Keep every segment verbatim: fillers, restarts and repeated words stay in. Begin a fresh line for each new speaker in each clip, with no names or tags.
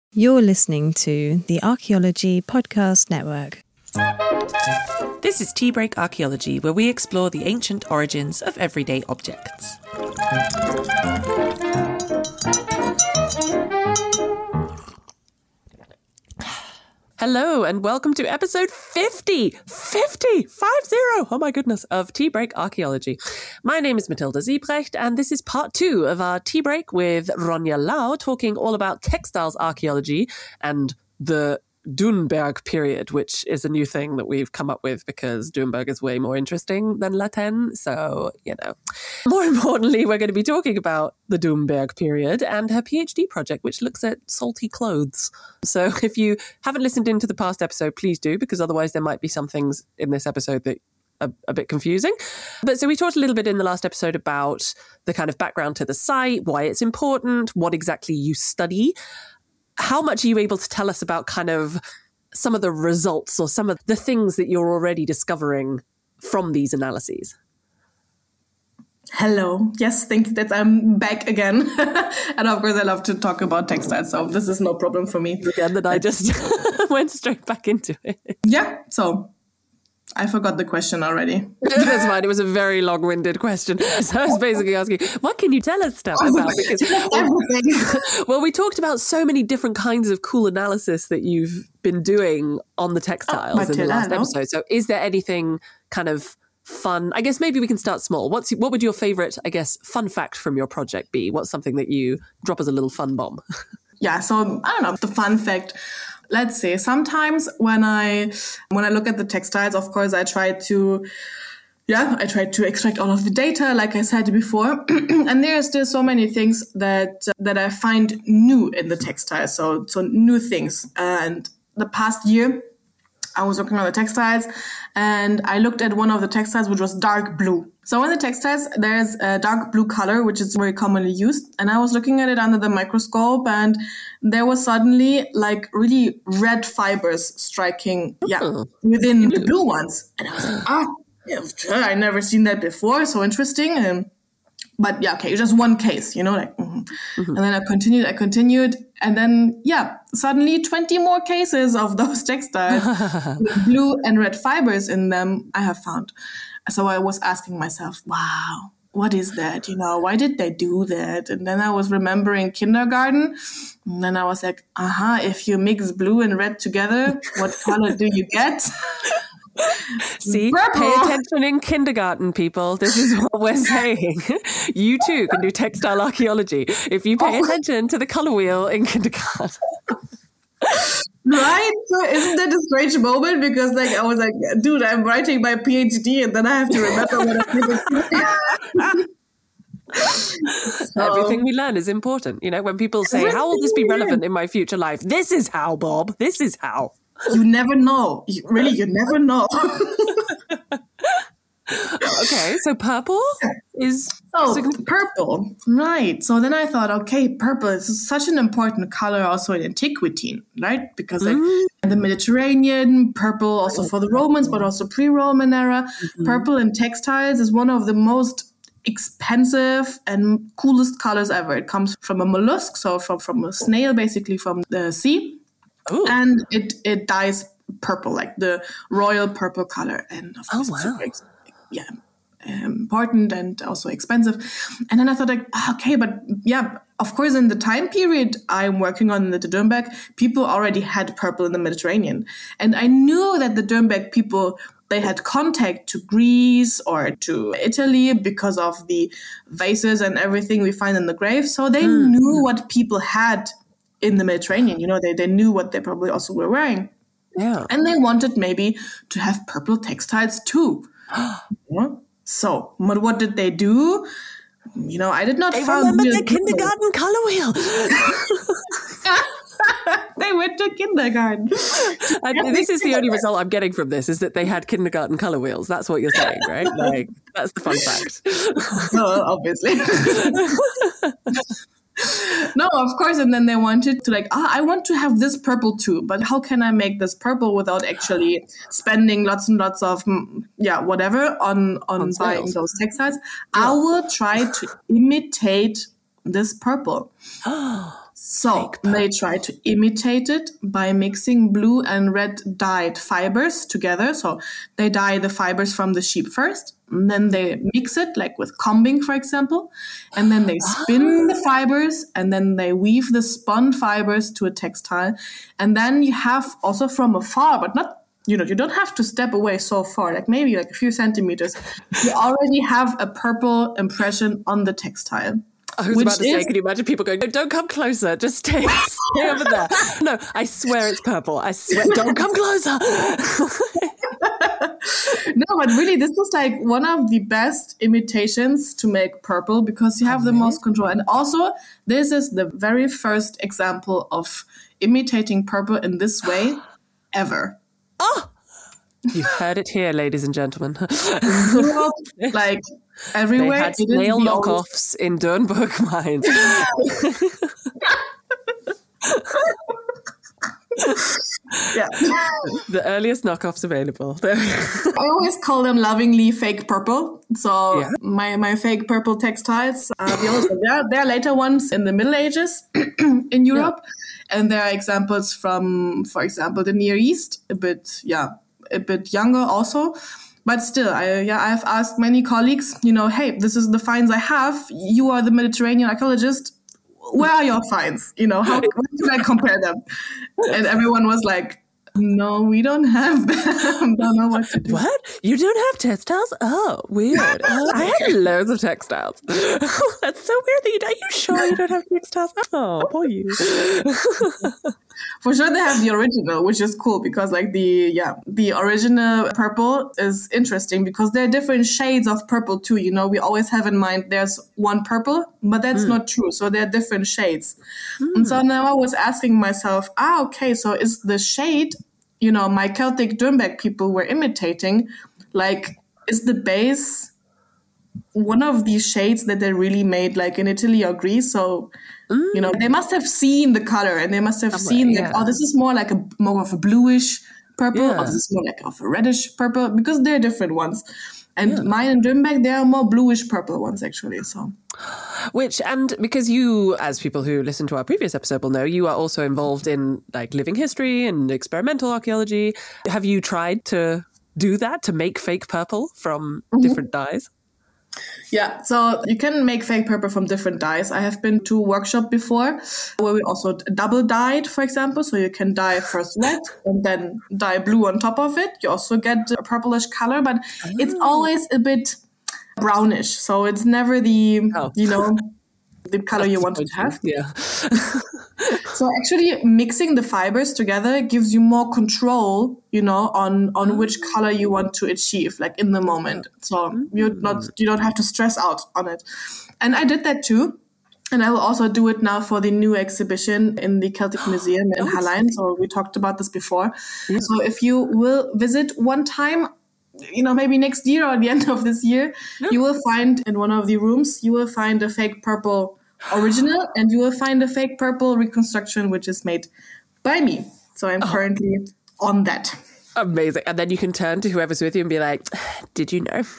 You're listening to the Archaeology Podcast Network.
This is Tea Break Archaeology, where we explore the ancient origins of everyday objects. Hello and welcome to episode fifty, fifty, five zero, oh my goodness, of Tea Break Archaeology. My name is Matilda Siebrecht and this is part two of our Tea Break with Ronja Lau, talking all about textiles archaeology and the Dunberg period, which is a new thing that we've come up with because Dunberg is way more interesting than Laten. So, you know. More importantly, we're going to be talking about the Dunberg period and her PhD project, which looks at salty clothes. So if you haven't listened into the past episode, please do, because otherwise there might be some things in this episode that are a bit confusing. But so we talked a little bit in the last episode about the kind of background to the site, why it's important, what exactly you study. How much are you able to tell us about kind of some of the results or some of the things that you're already discovering from these analyses?
Hello. Yes, thank you that I'm back again. And of course, I love to talk about textiles, so this is no problem for me.
Again, that I just went straight back into it.
Yeah, so I forgot the question already.
That's fine. It was a very long-winded question. So I was basically asking, what can you tell us stuff about? Because, well, well, we talked about so many different kinds of cool analysis that you've been doing on the textiles oh, in the last episode. So is there anything kind of fun? I guess maybe we can start small. What's What would your favorite, I guess, fun fact from your project be? What's something that you drop as a little fun bomb?
Yeah, so I don't know, the fun fact. Let's say sometimes when I when I look at the textiles, of course, I try to, yeah, I try to extract all of the data, like I said before. And there are still so many things that that I find new in the textiles. So so new things. And the past year, I was working on the textiles and I looked at one of the textiles, which was dark blue. So in the textiles, there's a dark blue color, which is very commonly used. And I was looking at it under the microscope and there was suddenly like really red fibers striking yeah, oh, within the blue ones. And I was like, ah, oh, I never seen that before. So interesting. And, but yeah, okay, just one case, you know, like, mm-hmm. Mm-hmm. And then I continued, I continued. And then, yeah, suddenly twenty more cases of those textiles with blue and red fibers in them I have found. So I was asking myself, wow, what is that? You know, why did they do that? And then I was remembering kindergarten. And then I was like, aha, uh-huh, if you mix blue and red together, what color do you get?
See, purple. Pay attention in kindergarten, people. This is what we're saying. You too can do textile archaeology if you pay oh. attention to the color wheel in kindergarten.
Right? So isn't that a strange moment? Because like I was like, dude, I'm writing my PhD and then I have to remember what I did.
So, everything we learn is important. You know, when people say, how will this be relevant in my future life? This is how, Bob. This is how.
You never know. You, really, you never know.
Okay, so purple is...
Oh, purple. Right. So then I thought, okay, purple is such an important color also in antiquity, right? Because like mm. in the Mediterranean, purple also for the Romans, but also pre-Roman era. Mm-hmm. Purple in textiles is one of the most expensive and coolest colors ever. It comes from a mollusk, so from, from a snail, basically from the sea. Ooh. And it, it dyes purple, like the royal purple color. And of course,
oh, wow.
it's super, yeah, important and also expensive. And then I thought, like, okay, but yeah, of course, in the time period I'm working on the Dunberg, people already had purple in the Mediterranean. And I knew that the Dunberg people, they had contact to Greece or to Italy because of the vases and everything we find in the grave. So they mm. knew what people had in the Mediterranean. You know, they, they knew what they probably also were wearing.
Yeah.
And they wanted maybe to have purple textiles too. Yeah. So, but what did they do? You know, I did not
they
find
remember the kindergarten color wheel.
They went to kindergarten.
And this is the only result I'm getting from this, is that they had kindergarten color wheels. That's what you're saying, right? Like, that's the fun fact.
No, obviously. No, of course. And then they wanted to like, ah, I want to have this purple too. But how can I make this purple without actually spending lots and lots of, yeah, whatever on, on, on buying sales. Those textiles? Yeah. I will try to imitate this purple. So they try to imitate it by mixing blue and red dyed fibers together. So they dye the fibers from the sheep first, and then they mix it, like with combing, for example, and then they spin the fibers, and then they weave the spun fibers to a textile. And then you have also from afar, but not, you know, you don't have to step away so far, like maybe like a few centimeters, you already have a purple impression on the textile.
I was about to say, can you imagine people going, don't come closer, just stay, stay over there. No, I swear it's purple. I swear, don't come closer.
No, but really, this was like one of the best imitations to make purple because you have the most control. And also, this is the very first example of imitating purple in this way ever.
Oh, you heard it here, ladies and gentlemen.
Europe, like... everywhere.
They had snail knockoffs in Dernburg mines.
Yeah.
The earliest knockoffs available.
I always call them lovingly fake purple. So
yeah.
my, my fake purple textiles, uh, the also, there, there are later ones in the Middle Ages in Europe. Yeah. And there are examples from, for example, the Near East, a bit, yeah, a bit younger also. But still, I yeah, I've asked many colleagues, you know, hey, this is the finds I have. You are the Mediterranean archaeologist. Where are your finds? You know, how, how can I compare them? And everyone was like, no, we don't have them. Don't know what to do.
What? You don't have textiles? Oh, weird. Oh, I had loads of textiles. That's so weird that you Are you sure you don't have textiles? Oh, poor you.
For sure they have the original, which is cool because like the, yeah, the original purple is interesting because there are different shades of purple too. You know, we always have in mind there's one purple, but that's mm. not true. So there are different shades. Mm. And so now I was asking myself, ah, okay, so is the shade, you know, my Celtic Dürnberg people were imitating, like, is the base one of these shades that they really made like in Italy or Greece? So, mm. you know, they must have seen the color and they must have Somewhere, seen that, yeah. oh, this is more like a more of a bluish purple, yeah. or this is more like of a reddish purple, because they're different ones. And yeah. mine and Dürnberg, they are more bluish purple ones, actually. So,
which, and because you, as people who listen to our previous episode will know, you are also involved in like living history and experimental archaeology. Have you tried to do that, to make fake purple from mm-hmm. different dyes?
Yeah, so you can make fake purple from different dyes. I have been to a workshop before where we also double dyed, for example. So you can dye first red and then dye blue on top of it. You also get a purplish color, but oh. it's always a bit brownish. So it's never the, oh. you know, the color you want to have.
Yeah.
So actually mixing the fibers together gives you more control, you know, on, on which color you want to achieve, like in the moment. So you not you don't have to stress out on it. And I did that too. And I will also do it now for the new exhibition in the Celtic Museum in Hallein. So we talked about this before. Yeah. So if you will visit one time, you know, maybe next year or at the end of this year, yeah. you will find in one of the rooms, you will find a fake purple original, and you will find a fake purple reconstruction, which is made by me. So I'm oh. currently on that.
Amazing. And then you can turn to whoever's with you and be like, did you know?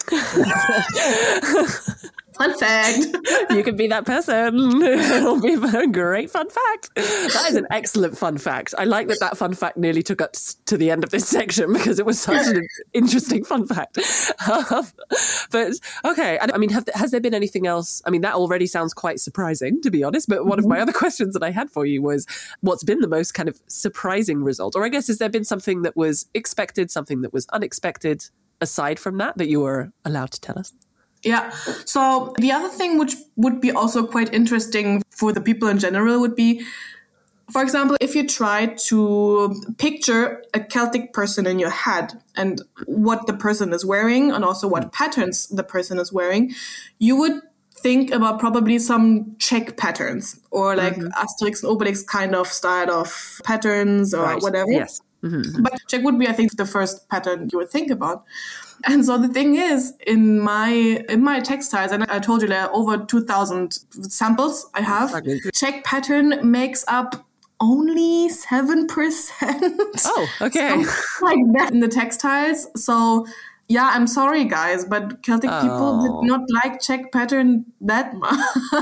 Fun fact.
You can be that person. It'll be a great fun fact. That is an excellent fun fact. I like that that fun fact nearly took us to the end of this section because it was such an interesting fun fact. Um, but okay. I mean, have, has there been anything else? I mean, that already sounds quite surprising, to be honest. But one mm-hmm. of my other questions that I had for you was, what's been the most kind of surprising result? Or I guess, has there been something that was expected, something that was unexpected, aside from that, that you were allowed to tell us?
Yeah. So the other thing which would be also quite interesting for the people in general would be, for example, if you try to picture a Celtic person in your head and what the person is wearing and also what patterns the person is wearing, you would think about probably some Czech patterns or like mm-hmm. Asterix and Obelix kind of style of patterns or right. whatever.
Yes. Mm-hmm.
But Czech would be, I think, the first pattern you would think about. And so the thing is, in my in my textiles, and I told you there are over two thousand samples I have, okay. Czech pattern makes up only seven percent.
Oh, okay.
Like that in the textiles. So Yeah, I'm sorry, guys, but Celtic
Oh.
people did not like check pattern that much.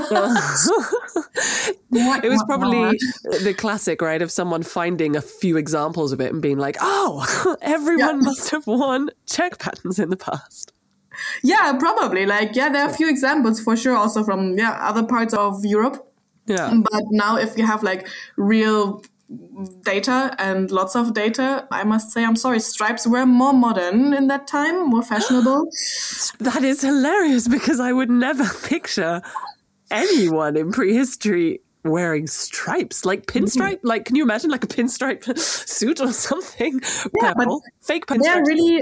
What-
It was
what-
probably
what?
the classic, right, of someone finding a few examples of it and being like, oh, everyone
Yeah.
must have worn check patterns in the past.
Yeah, probably. Like, yeah, there are a few examples for sure, also from yeah other parts of Europe.
Yeah.
But now, if you have like real data and lots of data, I must say, I'm sorry, stripes were more modern in that time, more fashionable.
That is hilarious because I would never picture anyone in prehistory wearing stripes, like pinstripe. Like, can you imagine like a pinstripe suit or something?
Yeah, but
Purple, fake
They're
pinstripes.
really.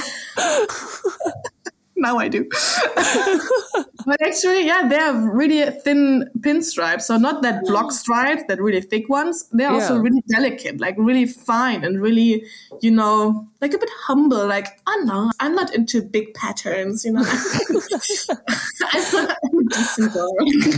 Now I do. But actually, yeah, they're really thin pinstripes. So not that block stripes, that really thick ones. They're also
Yeah.
really delicate, like really fine and really, you know, like a bit humble. Like, oh no, I'm not into big patterns, you know. I'm not I'm a decent girl.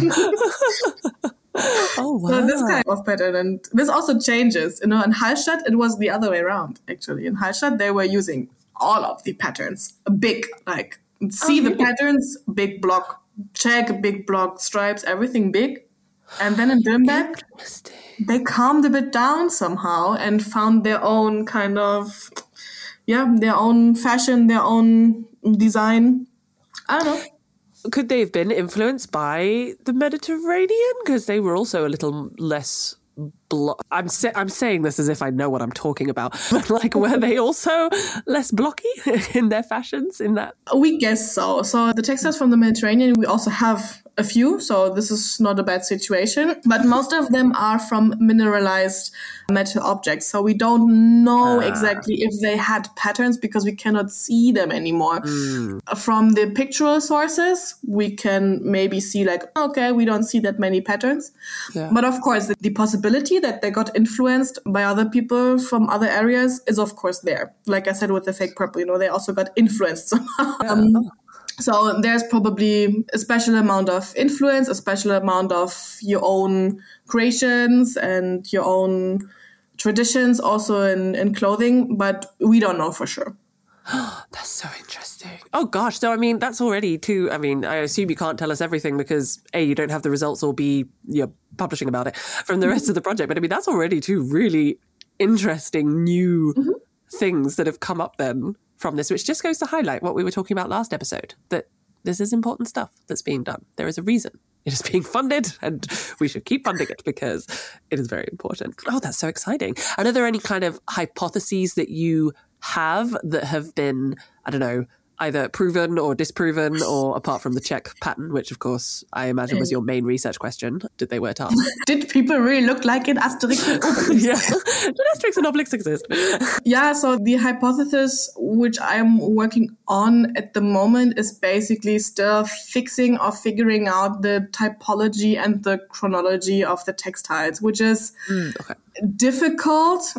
Oh, wow.
So this kind of pattern, and this also changes. You know, in Hallstatt, it was the other way around, actually. In Hallstatt, they were using all of the patterns. Big, like, see
Oh,
the
really?
patterns, big block, check, big block, stripes, everything big. And then in Nürnberg,
Interesting.
they calmed a bit down somehow and found their own kind of, yeah, their own fashion, their own design. I don't know.
Could they have been influenced by the Mediterranean? Because they were also a little less. Blo- I'm sa- I'm saying this as if I know what I'm talking about, but like, were they also less blocky in their fashions? In that,
We guess so. So the textiles from the Mediterranean, we also have a few. So this is not a bad situation. But most of them are from mineralized metal objects. So we don't know
Ah.
exactly if they had patterns because we cannot see them anymore. From the pictorial sources, we can maybe see like, okay, we don't see that many patterns.
Yeah.
But of course, the, the possibility that they got influenced by other people from other areas is of course there. Like I said with the fake purple, you know, they also got influenced somehow. Um, so there's probably a special amount of influence, a special amount of your own creations and your own traditions also in, in clothing, but we don't know for sure.
That's so interesting. Oh gosh, so I mean, that's already too. I mean, I assume you can't tell us everything because A, you don't have the results, or B, you're publishing about it from the rest of the project. But I mean, that's already two really interesting new
Mm-hmm.
things that have come up then from this, which just goes to highlight what we were talking about last episode, that this is important stuff that's being done. There is a reason it is being funded, and we should keep funding it because it is very important. Oh, that's so exciting. And are there any kind of hypotheses that you have that have been, I don't know, either proven or disproven, or apart from the check pattern, which of course I imagine was your main research question, did they wear task?
Did people really look like in Asterix and Obelix?
Yeah. Did Asterix and Obelix exist?
Yeah, so the hypothesis which I'm working on at the moment is basically still fixing or figuring out the typology and the chronology of the textiles, which is
Okay.
difficult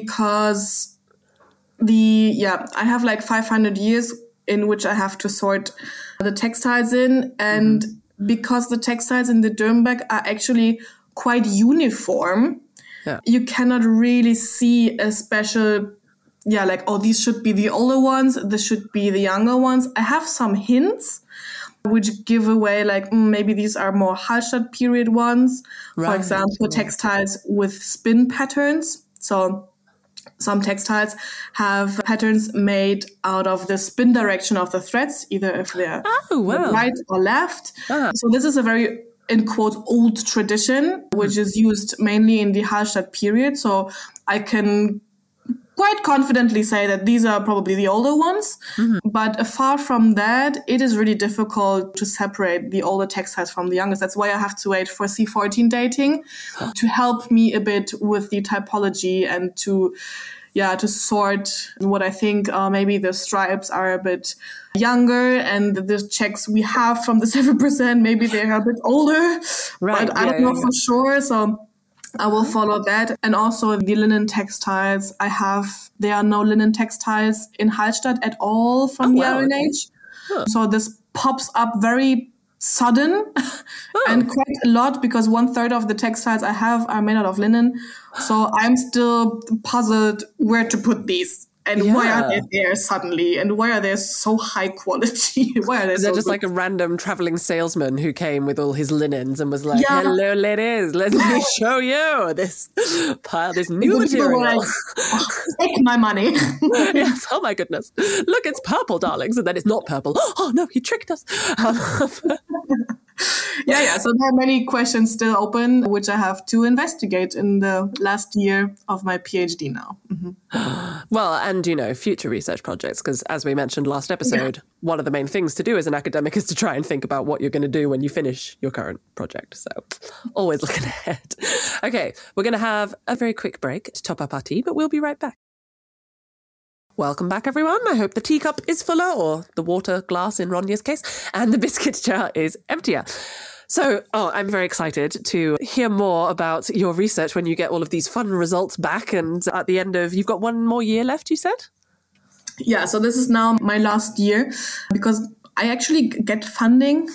because the, yeah, I have like five hundred years in which I have to sort the textiles in. And because the textiles in the Dürnberg are actually quite uniform,
Yeah.
you cannot really see a special, yeah, like, oh, these should be the older ones, this should be the younger ones. I have some hints which give away, like, mm, maybe these are more Hallstatt period ones. For
Right.
example, textiles with spin patterns. So some textiles have patterns made out of the spin direction of the threads, either if they're
Oh, wow.
right or left.
Ah.
So this is a very, in quote, old tradition, which is used mainly in the Hallstatt period. So I can quite confidently say that these are probably the older ones. But far from that, it is really difficult to separate the older textiles from the youngest. That's why I have to wait for C fourteen dating to help me a bit with the typology and to, yeah, to sort what I think uh, maybe the stripes are a bit younger and the checks we have from the seven percent, maybe they're a bit older.
Right,
But I
yeah,
don't know
yeah,
for sure. So I will follow that. And also the linen textiles I have, there are no linen textiles in Hallstatt at all from
Oh,
the
wow,
Iron
okay.
Age. So this pops up very sudden
Oh.
and quite a lot because one third of the textiles I have are made out of linen. So I'm still puzzled where to put these. And
Yeah.
why are they there suddenly? And why are they so high quality? Why are they
Is
so
that just
good?
like a random traveling salesman who came with all his linens and was like,
Yeah.
hello, ladies, let me show you this pile, this new
The people were
material.
like, "Oh, take my money."
Yes, oh my goodness. Look, it's purple, darlings. And then it's not purple. Oh, no, he tricked us. Um,
yeah, yeah. So there are many questions still open, which I have to investigate in the last year of my PhD now. Mhm.
well, and, you know, future research projects, because as we mentioned last episode, one of the main things to do as an academic is to try and think about what you're going to do when you finish your current project. So always looking ahead. Okay, we're going to have a very quick break to top up our tea, but we'll be right back. Welcome back, everyone. I hope the teacup is fuller, or the water glass in Ronja's case, and the biscuit jar is emptier. So, oh, I'm very excited to hear more about your research when you get all of these fun results back. And at the end of, you've got one more year left, you said?
Yeah, so this is now my last year because I actually get funding.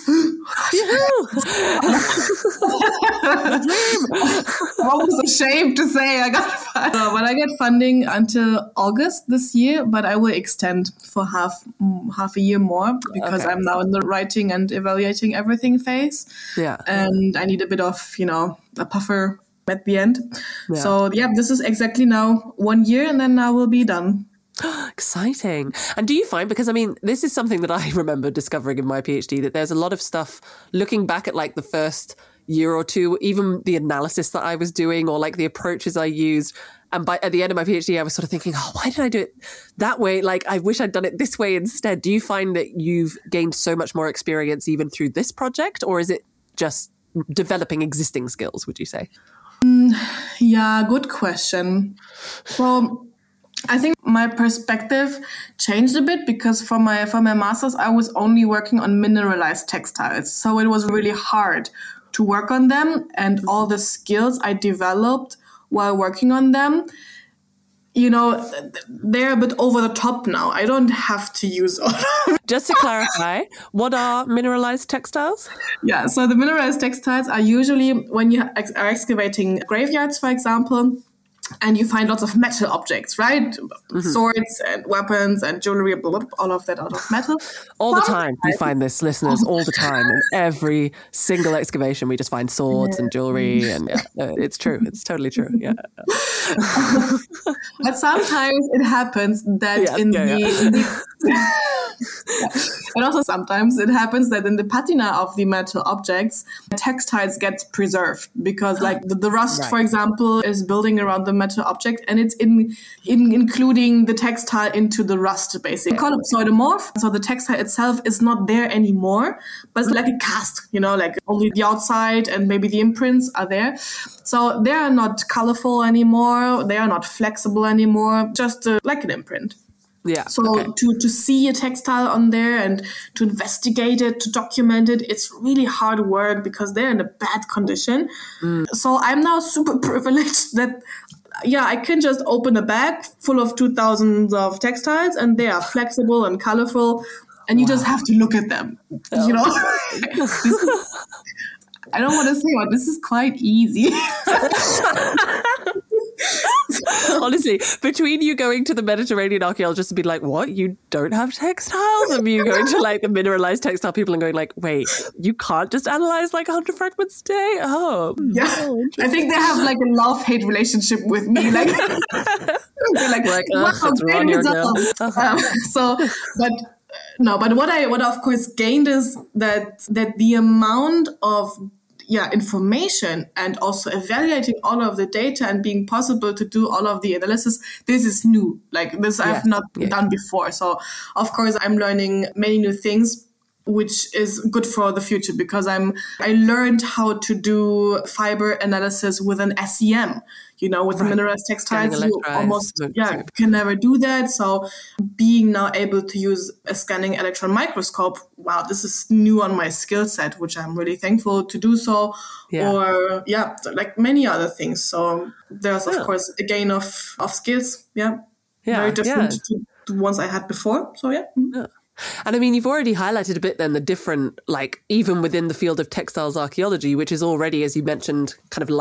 I was ashamed to say I got funding. No, but I get funding until August this year, but I will extend for half half a year more because
Okay.
I'm now in the writing and evaluating everything phase.
Yeah.
And I need a bit of, you know, a puffer at the end.
Yeah.
So yeah, this is exactly now one year and then I will be done.
Exciting. And do you find, because I mean, this is something that I remember discovering in my PhD, that there's a lot of stuff looking back at like the first year or two, even the analysis that I was doing or like the approaches I used. And by at the end of my PhD, I was sort of thinking, oh, why did I do it that way? Like, I wish I'd done it this way instead. Do you find that you've gained so much more experience even through this project, or is it just developing existing skills, would you say?
Yeah, good question. So I think my perspective changed a bit because for my for my master's, I was only working on mineralized textiles. So it was really hard to work on them, and all the skills I developed while working on them, you know, they're a bit over the top now. I don't have to use all of them.
Just to clarify, what are mineralized textiles?
Yeah, so the mineralized textiles are usually when you ex- are excavating graveyards, for example, and you find lots of metal objects, right? Mm-hmm. Swords and weapons and jewelry, blah, blah, blah, all of that out of metal.
All the time we find this, listeners, all the time. In every single excavation, we just find swords yeah. and jewelry. And yeah, it's true. It's totally true. Yeah.
But sometimes it happens that
yeah,
in,
yeah,
the,
yeah.
in the... And also sometimes it happens that in the patina of the metal objects, textiles get preserved because like the, the rust, right. for example, is building around the metal object and it's in, in including the textile into the rust, basically. We call it pseudomorph. So the textile itself is not there anymore, but it's like a cast, you know, like only the outside and maybe the imprints are there. So they are not colorful anymore. They are not flexible anymore, just uh, like an imprint.
Yeah.
So
okay.
to, to see a textile on there and to investigate it, to document it, it's really hard work because they're in a bad condition. Mm. So I'm now super privileged that, yeah, I can just open a bag full of two thousands of textiles and they are flexible and colorful and you wow. just have to look at them, oh. you know? I don't want to say, but this is quite easy.
Honestly, between you going to the Mediterranean archaeologists and being like, what, you don't have textiles? And you going to like the mineralized textile people and going like, wait, you can't just analyze like one hundred fragments a day? Oh,
yeah. Oh, I think they have like a love-hate relationship with me. Like, they're like, like wow, that's wrong here, uh-huh. um, so, but no, but what I, what I of course gained is that, that the amount of yeah, information and also evaluating all of the data and being possible to do all of the analysis, this is new. Like this yes. I've not yeah. done before. So of course I'm learning many new things, which is good for the future because I'm, I learned how to do fiber analysis with an S E M, you know, with right. the mineralized textiles, you almost yeah, can never do that. So being now able to use a scanning electron microscope, wow, this is new on my skill set, which I'm really thankful to do so. Yeah. Or yeah, like many other things. So there's of yeah. course a gain of, of skills. Yeah. yeah. Very different yeah. to the ones I had before. So yeah. Mm-hmm.
yeah. And I mean, you've already highlighted a bit then the different, like even within the field of textiles archaeology, which is already, as you mentioned, kind of last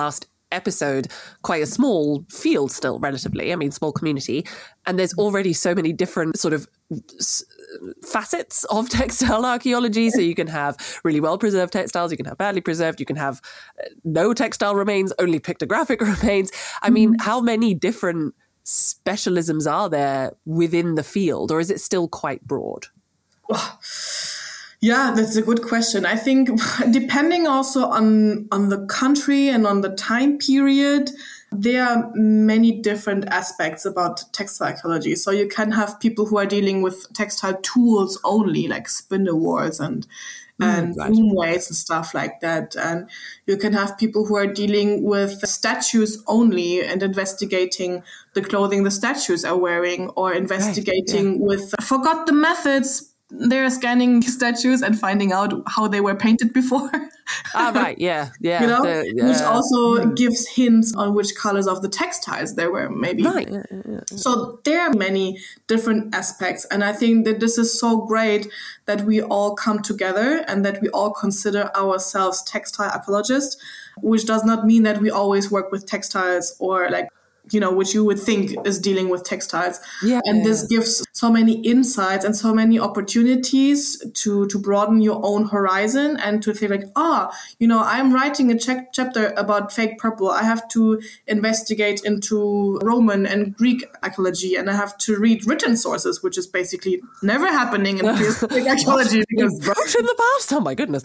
episode quite a small field still, relatively. I mean, small community. And there's already so many different sort of s- facets of textile archaeology. So you can have really well-preserved textiles, you can have badly preserved, you can have no textile remains, only pictographic remains. I mean, mm-hmm. how many different specialisms are there within the field, or is it still quite broad?
Oh, yeah, that's a good question. I think depending also on, on the country and on the time period, there are many different aspects about textile archaeology. So you can have people who are dealing with textile tools only, like spindle whorls and and
mm, right.
loom weights and stuff like that. And you can have people who are dealing with statues only and investigating the clothing the statues are wearing, or investigating right, yeah. with forgot the methods. They're scanning statues and finding out how they were painted before.
Ah, right, yeah, yeah.
You know,
the, yeah.
which also mm. gives hints on which colors of the textiles there were, maybe.
Right. Yeah, yeah, yeah.
So there are many different aspects. And I think that this is so great that we all come together and that we all consider ourselves textile archaeologists, which does not mean that we always work with textiles or like, you know, which you would think is dealing with textiles.
Yeah.
And this gives so many insights and so many opportunities to, to broaden your own horizon and to think like, ah, you know, I'm writing a ch- chapter about fake purple. I have to investigate into Roman and Greek archaeology, and I have to read written sources, which is basically never happening in prehistoric archaeology. Because
wrote in the past? Oh my goodness.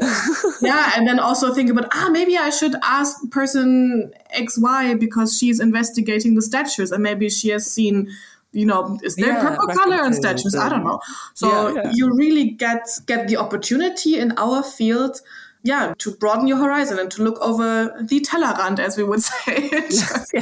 Yeah, and then also think about, ah, maybe I should ask person X Y because she's investigating investigating the statues, and maybe she has seen, you know, is there
yeah,
purple color in statues? I don't know. So yeah, yeah. you really get get the opportunity in our field, yeah, to broaden your horizon and to look over the Tellerrand, as we would say.
Yes,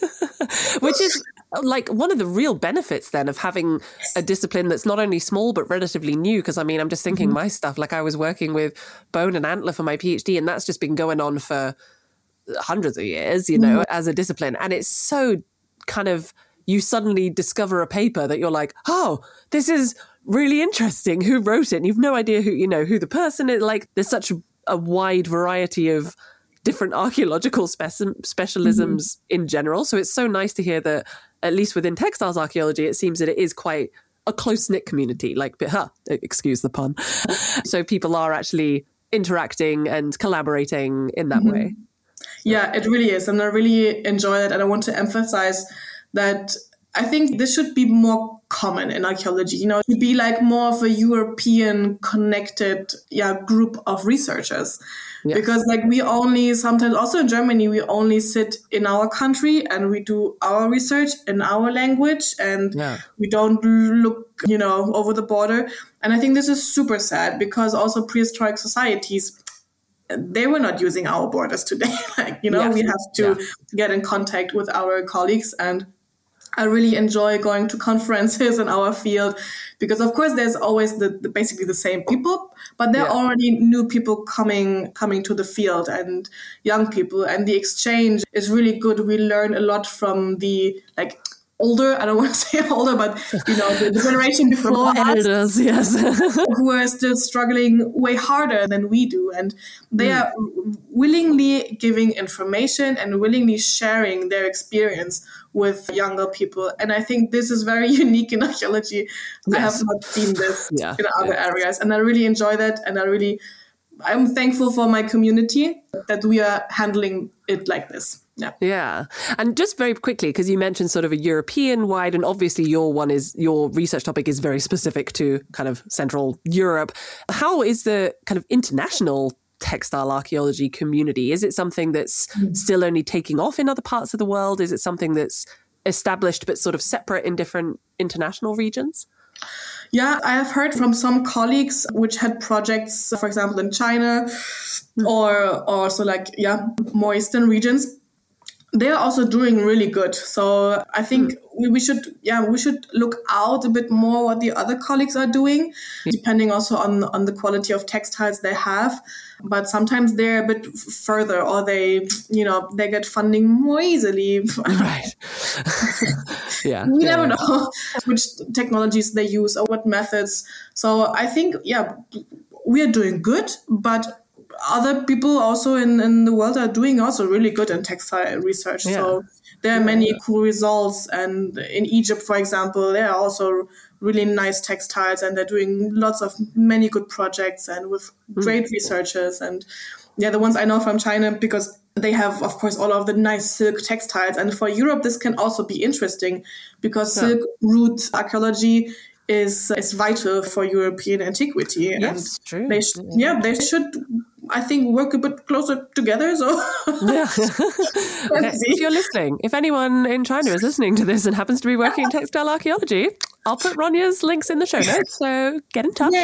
yes. Which is like one of the real benefits then of having a discipline that's not only small but relatively new. Because I mean, I'm just thinking mm-hmm. my stuff, like I was working with bone and antler for my PhD, and that's just been going on for hundreds of years, you know, mm. as a discipline. And it's so kind of, you suddenly discover a paper that you're like, oh, this is really interesting. Who wrote it? And you've no idea who, you know, who the person is. Like, there's such a, a wide variety of different archaeological speci- specialisms mm-hmm. in general. So it's so nice to hear that, at least within textiles archaeology, it seems that it is quite a close-knit community. Like, huh, excuse the pun. So people are actually interacting and collaborating in that mm-hmm. way.
Yeah, it really is. And I really enjoy it. And I want to emphasize that I think this should be more common in archaeology, you know, to be like more of a European connected yeah, group of researchers. Yes. Because like we only sometimes also in Germany, we only sit in our country and we do our research in our language and yeah. we don't look, you know, over the border. And I think this is super sad because also prehistoric societies, they were not using our borders today. Like, you know, yes. we have to yeah. get in contact with our colleagues. And I really enjoy going to conferences in our field because, of course, there's always the, the basically the same people, but there are yeah. already new people coming coming to the field and young people. And the exchange is really good. We learn a lot from the, like, older, I don't want to say older, but, you know, the, the generation before us,
elders, yes.
who are still struggling way harder than we do. And they mm. are willingly giving information and willingly sharing their experience with younger people. And I think this is very unique in archaeology. Yes. I have not seen this yeah. in other yeah. areas. And I really enjoy that. And I really, I'm thankful for my community that we are handling it like this. Yeah.
Yeah. And just very quickly, because you mentioned sort of a European wide, and obviously your one is, your research topic is very specific to kind of Central Europe. How is the kind of international textile archaeology community? Is it something that's mm. still only taking off in other parts of the world? Is it something that's established but sort of separate in different international regions?
Yeah, I have heard from some colleagues which had projects, for example, in China mm. or, or also like, yeah, more Eastern regions. They're also doing really good. So I think mm. we, we should, yeah, we should look out a bit more what the other colleagues are doing, yeah. depending also on, on the quality of textiles they have. But sometimes they're a bit f- further, or they, you know, they get funding more easily.
Right. yeah.
We
yeah,
never
yeah.
know which technologies they use or what methods. So I think, yeah, we are doing good, but other people also in, in the world are doing also really good in textile research.
Yeah.
So there are
Yeah,
many
yeah.
cool results. And in Egypt, for example, there are also really nice textiles, and they're doing lots of many good projects and with great researchers. And yeah, the ones I know from China, because they have, of course, all of the nice silk textiles. And for Europe, this can also be interesting because
Yeah.
silk root archaeology is is vital for European antiquity.
Yes,
and
true.
They sh- yeah, they should, I think, work a bit closer together. So
Yeah. Okay. If you're listening, if anyone in China is listening to this and happens to be working in textile archaeology, I'll put Ronja's links in the show notes, so get in touch.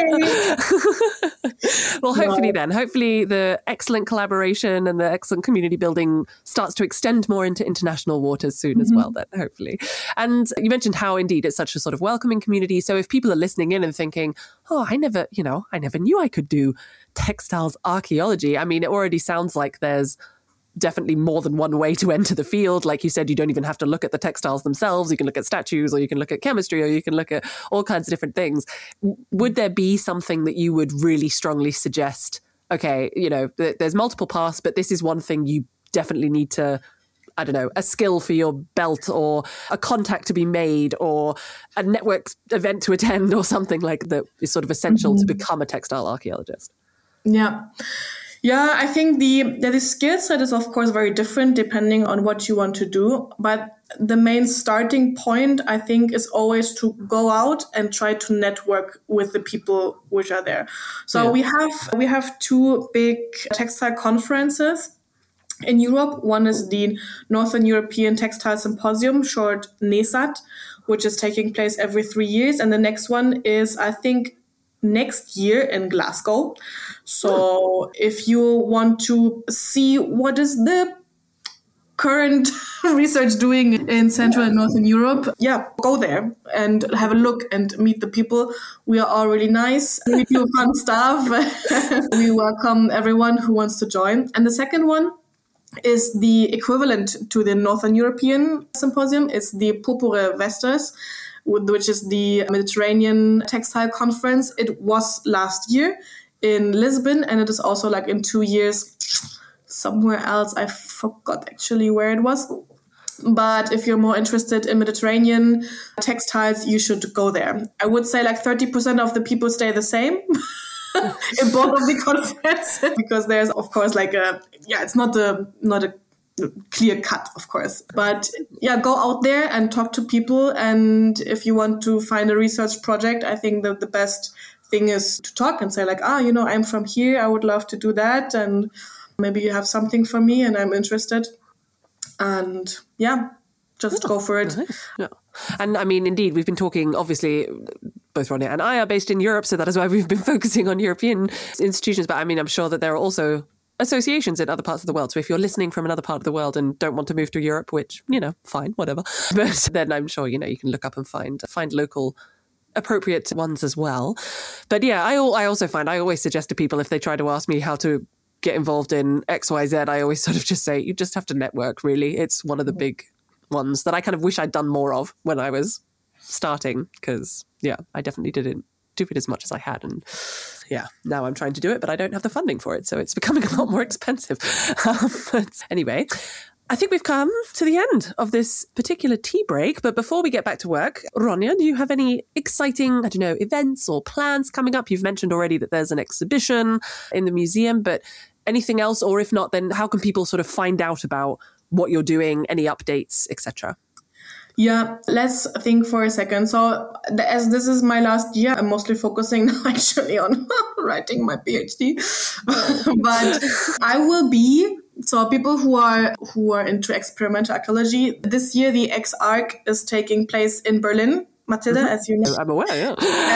Well, hopefully then, hopefully the excellent collaboration and the excellent community building starts to extend more into international waters soon mm-hmm. as well, then, hopefully. And you mentioned how, indeed, it's such a sort of welcoming community. So if people are listening in and thinking, oh, I never, you know, I never knew I could do textiles archaeology. I mean, it already sounds like there's definitely more than one way to enter the field. Like you said, you don't even have to look at the textiles themselves. You can look at statues, or you can look at chemistry, or you can look at all kinds of different things. Would there be something that you would really strongly suggest? Okay, you know, th- there's multiple paths, but this is one thing you definitely need to, I don't know, a skill for your belt, or a contact to be made, or a network event to attend, or something like that is sort of essential mm-hmm. to become a textile archaeologist.
Yeah. Yeah, I think the, the skill set is, of course, very different depending on what you want to do. But the main starting point, I think, is always to go out and try to network with the people which are there. So yeah. we have we have two big textile conferences in Europe. One is the Northern European Textile Symposium, short NESAT, which is taking place every three years. And the next one is, I think, next year in Glasgow. So if you want to see what is the current research doing in Central and Northern Europe, yeah, go there and have a look and meet the people. We are all really nice. We do fun stuff. We welcome everyone who wants to join. And the second one is the equivalent to the Northern European Symposium. It's the Purpure Vestas, which is the Mediterranean Textile Conference. It was last year in Lisbon, and it is also like in two years somewhere else. I forgot actually where it was. But if you're more interested in Mediterranean textiles, you should go there. I would say like thirty percent of the people stay the same in both of the conferences, because there's, of course, like a, yeah, it's not a, not a clear cut, of course. But yeah, go out there and talk to people. And if you want to find a research project, I think that the best thing is to talk and say like, ah, you know, I'm from here. I would love to do that. And maybe you have something for me and I'm interested. And yeah, just oh, go for it.
Nice. Yeah. And I mean, indeed, we've been talking, obviously, both Ronja and I are based in Europe. So that is why we've been focusing on European institutions. But I mean, I'm sure that there are also associations in other parts of the world. So if you're listening from another part of the world and don't want to move to Europe, which, you know, fine, whatever. But then I'm sure, you know, you can look up and find find local appropriate ones as well. But yeah, I, I also find, I always suggest to people, if they try to ask me how to get involved in X, Y, Z, I always sort of just say, you just have to network, really. It's one of the big ones that I kind of wish I'd done more of when I was starting, because, yeah, I definitely didn't do it as much as I had. And yeah, now I'm trying to do it, but I don't have the funding for it. So it's becoming a lot more expensive. Um, but anyway, I think we've come to the end of this particular tea break. But before we get back to work, Ronja, do you have any exciting, I don't know, events or plans coming up? You've mentioned already that there's an exhibition in the museum, but anything else? Or if not, then how can people sort of find out about what you're doing, any updates, et cetera?
Yeah, let's think for a second. So as this is my last year, I'm mostly focusing now actually on writing my PhD. But I will be, so people who are who are into experimental archaeology, this year the X Arc is taking place in Berlin. Matilda, mm-hmm. as you know.
I'm aware, yeah.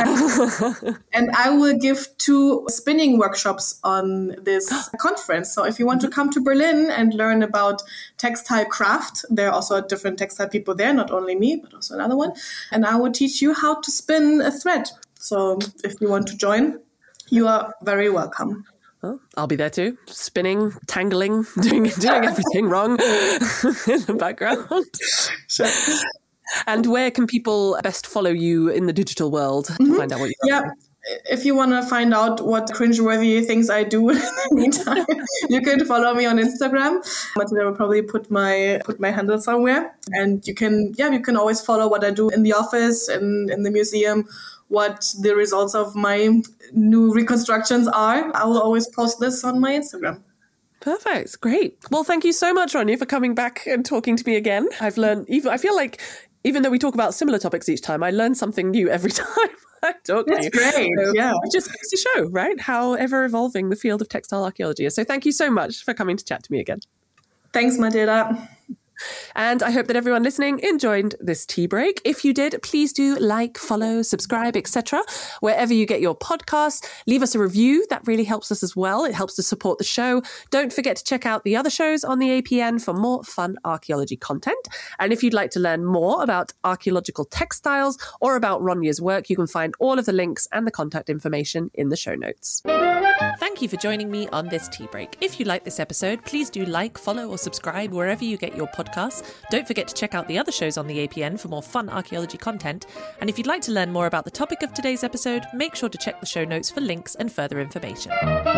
and, and I will give two spinning workshops on this conference. So if you want to come to Berlin and learn about textile craft, there are also different textile people there, not only me, but also another one. And I will teach you how to spin a thread. So if you want to join, you are very welcome.
Well, I'll be there too, spinning, tangling, doing doing everything wrong in the background. Sure. And where can people best follow you in the digital world to mm-hmm. find out what you're
yeah.
doing?
if you want to find out what cringeworthy things I do in the meantime, you can follow me on Instagram. Matilda will probably put my put my handle somewhere. And you can, yeah, you can always follow what I do in the office and in the museum, what the results of my new reconstructions are. I will always post this on my Instagram.
Perfect. Great. Well, thank you so much, Ronja, for coming back and talking to me again. I've learned, even I feel like even though we talk about similar topics each time, I learn something new every time I talk
That's
to you.
That's great.
So
yeah.
It just goes to show, right, how ever evolving the field of textile archaeology is. So thank you so much for coming to chat to me again.
Thanks, Matilda.
And I hope that everyone listening enjoyed this tea break. If you did, please do like, follow, subscribe, et cetera. Wherever you get your podcasts, leave us a review. That really helps us as well. It helps to support the show. Don't forget to check out the other shows on the A P N for more fun archaeology content. And if you'd like to learn more about archaeological textiles or about Ronja's work, you can find all of the links and the contact information in the show notes. Thank you for joining me on this tea break. If you like this episode, please do like, follow, or subscribe wherever you get your podcasts. Don't forget to check out the other shows on the A P N for more fun archaeology content. And if you'd like to learn more about the topic of today's episode, make sure to check the show notes for links and further information.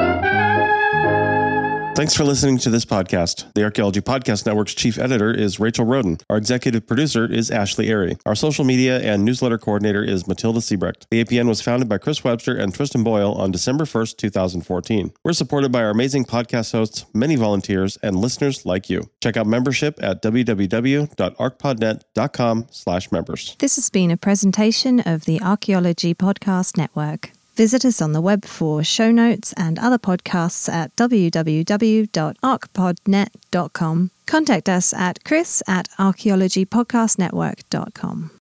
Thanks for listening to this podcast. The Archaeology Podcast Network's chief editor is Rachel Roden. Our executive producer is Ashley Airy. Our social media and newsletter coordinator is Matilda Siebrecht. The A P N was founded by Chris Webster and Tristan Boyle on December first, two thousand fourteen. We're supported by our amazing podcast hosts, many volunteers, and listeners like you. Check out membership at w w w dot archpodnet dot com slash members.
This has been a presentation of the Archaeology Podcast Network. Visit us on the web for show notes and other podcasts at w w w dot archpodnet dot com. Contact us at chris at archaeology podcast network dot com.